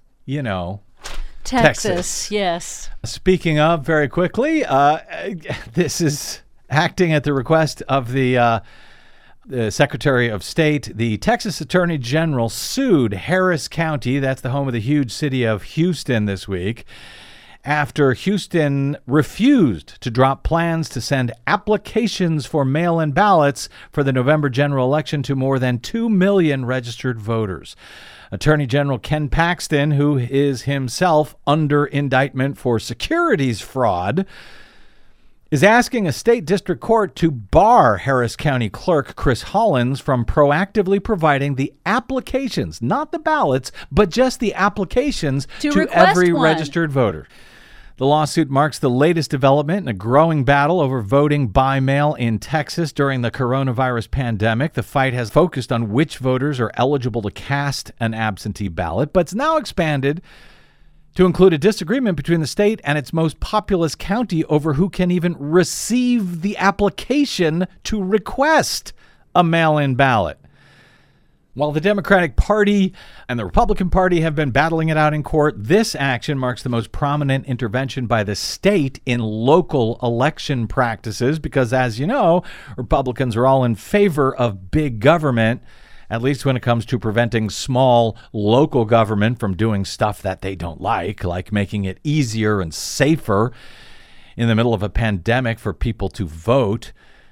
Texas. Yes. Speaking of, very quickly, this is acting at the request of the Secretary of State. The Texas Attorney General sued Harris County, that's the home of the huge city of Houston, this week, after Houston refused to drop plans to send applications for mail-in ballots for the November general election to more than 2 million registered voters. Attorney General Ken Paxton, who is himself under indictment for securities fraud, is asking a state district court to bar Harris County Clerk Chris Hollins from proactively providing the applications, not the ballots, but just the applications to every registered voter. The lawsuit marks the latest development in a growing battle over voting by mail in Texas during the coronavirus pandemic. The fight has focused on which voters are eligible to cast an absentee ballot, but it's now expanded to include a disagreement between the state and its most populous county over who can even receive the application to request a mail-in ballot. While the Democratic Party and the Republican Party have been battling it out in court, this action marks the most prominent intervention by the state in local election practices because, as you know, Republicans are all in favor of big government, at least when it comes to preventing small local government from doing stuff that they don't like making it easier and safer in the middle of a pandemic for people to vote.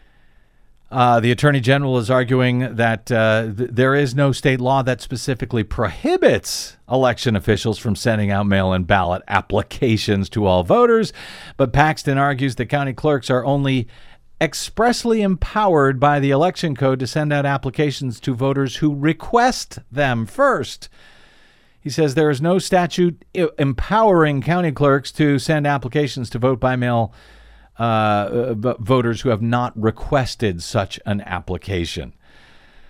The Attorney General is arguing that there is no state law that specifically prohibits election officials from sending out mail-in ballot applications to all voters, but Paxton argues that county clerks are only expressly empowered by the election code to send out applications to voters who request them first. He says there is no statute empowering county clerks to send applications to vote by mail voters who have not requested such an application.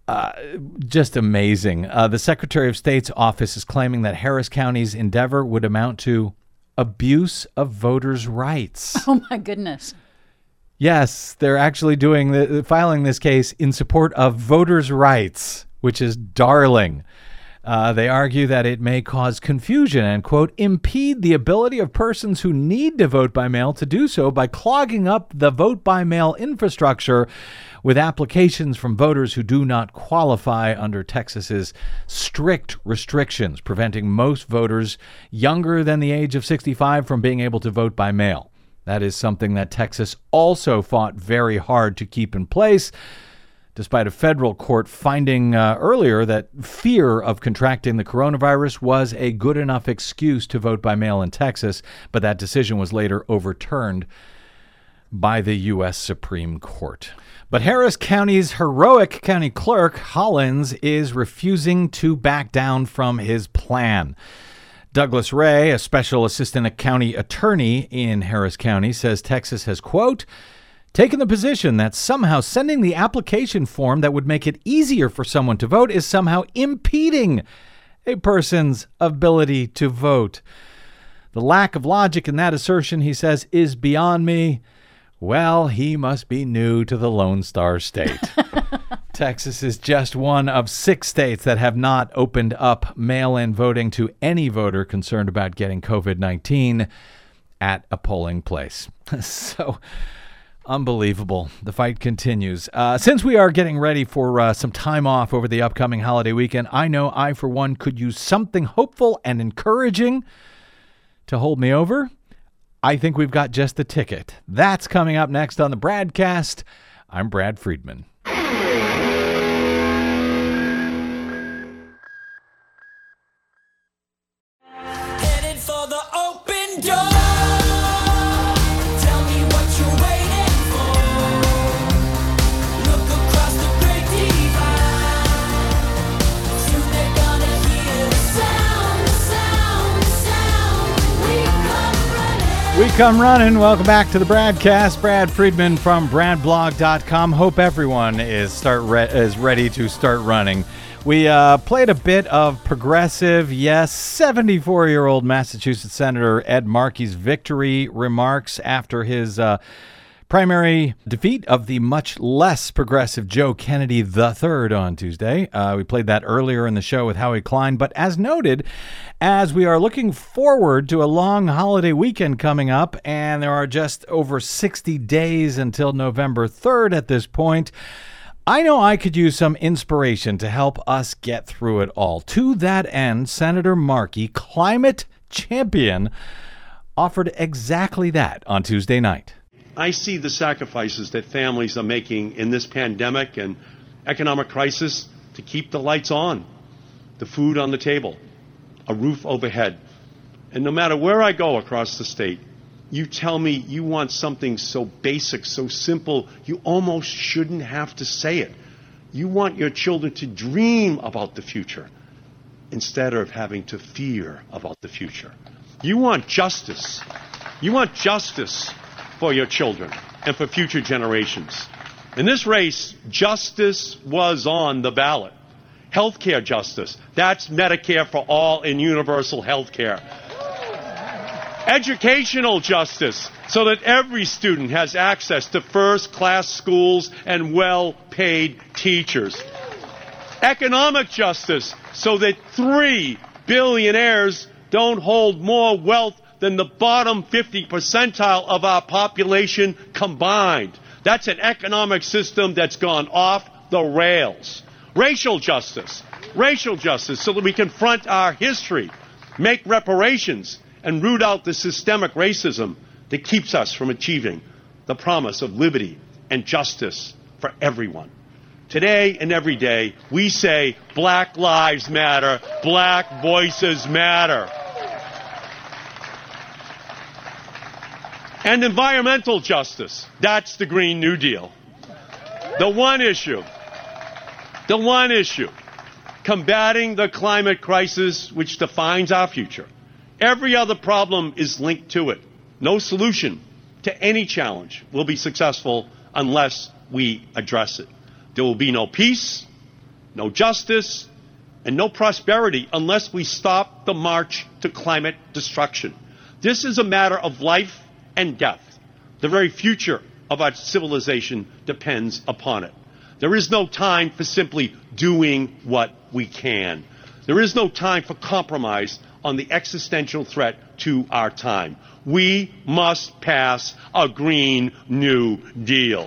Just amazing. The Secretary of State's office is claiming that Harris County's endeavor would amount to abuse of voters' rights. Oh, my goodness. Yes, they're actually filing this case in support of voters' rights, which is darling. They argue that it may cause confusion and, quote, impede the ability of persons who need to vote by mail to do so by clogging up the vote by mail infrastructure with applications from voters who do not qualify under Texas's strict restrictions, preventing most voters younger than the age of 65 from being able to vote by mail. That is something that Texas also fought very hard to keep in place, despite a federal court finding earlier that fear of contracting the coronavirus was a good enough excuse to vote by mail in Texas, but that decision was later overturned by the U.S. Supreme Court. But Harris County's heroic county clerk, Hollins, is refusing to back down from his plan. Douglas Ray, a special assistant county attorney in Harris County, says Texas has, quote, taken the position that somehow sending the application form that would make it easier for someone to vote is somehow impeding a person's ability to vote. The lack of logic in that assertion, he says, is beyond me. Well, he must be new to the Lone Star State. Texas is just one of 6 states that have not opened up mail-in voting to any voter concerned about getting COVID-19 at a polling place. So, unbelievable. The fight continues. Since we are getting ready for some time off over the upcoming holiday weekend, I know I, for one, could use something hopeful and encouraging to hold me over. I think we've got just the ticket. That's coming up next on the Bradcast. I'm Brad Friedman. Headed for the open door. Tell me what you're waiting for. Look across the great divide. Soon they're gonna hear the sound. We come running. Welcome back to the Bradcast. Brad Friedman from BradBlog.com. Hope everyone is ready to start running. We played a bit of progressive, yes, 74-year-old Massachusetts Senator Ed Markey's victory remarks after his primary defeat of the much less progressive Joe Kennedy III on Tuesday. We played that earlier in the show with Howie Klein. But as noted, as we are looking forward to a long holiday weekend coming up, and there are just over 60 days until November 3rd at this point, I know I could use some inspiration to help us get through it all. To that end, Senator Markey, climate champion, offered exactly that on Tuesday night. I see the sacrifices that families are making in this pandemic and economic crisis to keep the lights on, the food on the table, a roof overhead. And no matter where I go across the state, you tell me you want something so basic, so simple, you almost shouldn't have to say it. You want your children to dream about the future instead of having to fear about the future. You want justice. You want justice for your children and for future generations. In this race, justice was on the ballot. Healthcare justice. That's Medicare for all and universal health care. Educational justice, so that every student has access to first-class schools and well-paid teachers. Economic justice, so that 3 billionaires don't hold more wealth than the bottom 50 percentile of our population combined. That's an economic system that's gone off the rails. Racial justice, so that we confront our history, make reparations, and root out the systemic racism that keeps us from achieving the promise of liberty and justice for everyone. Today and every day, we say Black lives matter, Black voices matter. And environmental justice, that's the Green New Deal. The one issue, combating the climate crisis which defines our future. Every other problem is linked to it. No solution to any challenge will be successful unless we address it. There will be no peace, no justice, and no prosperity unless we stop the march to climate destruction. This is a matter of life and death. The very future of our civilization depends upon it. There is no time for simply doing what we can. There is no time for compromise on the existential threat to our time. We must pass a Green New Deal.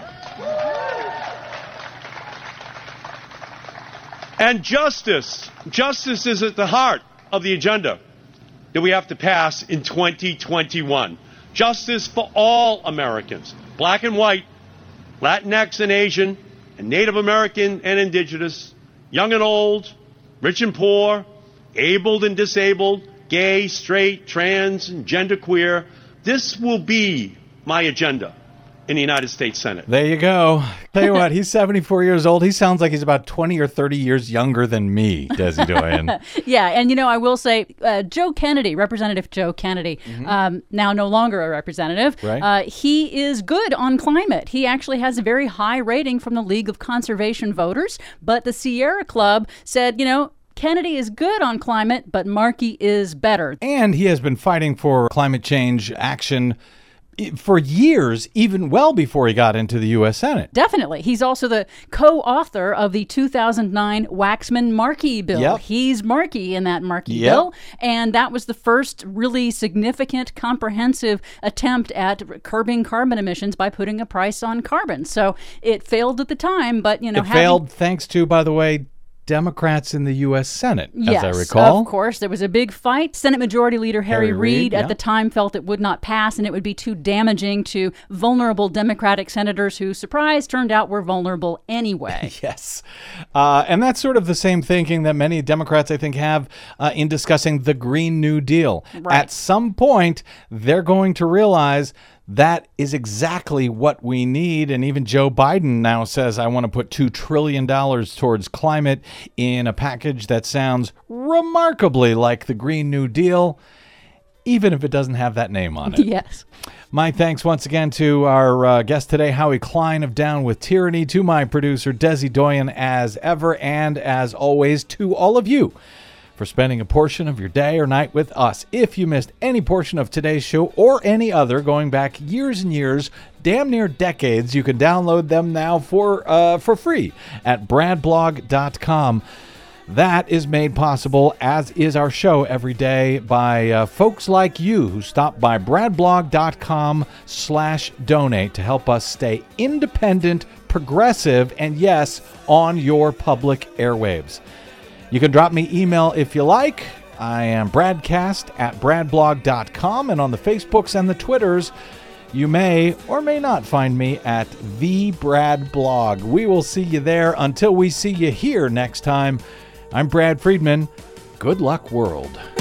And justice is at the heart of the agenda that we have to pass in 2021. Justice for all Americans, black and white, Latinx and Asian, and Native American and Indigenous, young and old, rich and poor, abled and disabled, gay, straight, trans, and genderqueer. This will be my agenda in the United States Senate. There you go. Tell you what, he's 74 years old. He sounds like he's about 20 or 30 years younger than me, Desi Doyen. Yeah, and I will say Joe Kennedy, Representative Joe Kennedy, now no longer a representative, right. He is good on climate. He actually has a very high rating from the League of Conservation Voters, but the Sierra Club said, Kennedy is good on climate, but Markey is better. And he has been fighting for climate change action for years, even well before he got into the U.S. Senate. Definitely. He's also the co-author of the 2009 Waxman-Markey bill. Yep. He's Markey in that Markey bill. And that was the first really significant, comprehensive attempt at curbing carbon emissions by putting a price on carbon. So it failed at the time, but, it failed thanks to, by the way, Democrats in the U.S. Senate, yes, as I recall. Of course. There was a big fight. Senate Majority Leader Harry Reid at the time felt it would not pass and it would be too damaging to vulnerable Democratic senators who, surprise, turned out were vulnerable anyway. Yes. And that's sort of the same thinking that many Democrats, I think, have in discussing the Green New Deal. Right. At some point, they're going to realize that is exactly what we need. And even Joe Biden now says, I want to put $2 trillion towards climate in a package that sounds remarkably like the Green New Deal, even if it doesn't have that name on it. Yes. My thanks once again to our guest today, Howie Klein of Down with Tyranny, to my producer, Desi Doyen, as ever, and as always, to all of you for spending a portion of your day or night with us. If you missed any portion of today's show or any other going back years and years, damn near decades, you can download them now for free at bradblog.com. That is made possible, as is our show every day, by folks like you who stop by bradblog.com/donate to help us stay independent, progressive, and yes, on your public airwaves. You can drop me email if you like. I am bradcast@bradblog.com, and on the Facebooks and the Twitters, you may or may not find me at The Brad Blog. We will see you there. Until we see you here next time, I'm Brad Friedman. Good luck, world.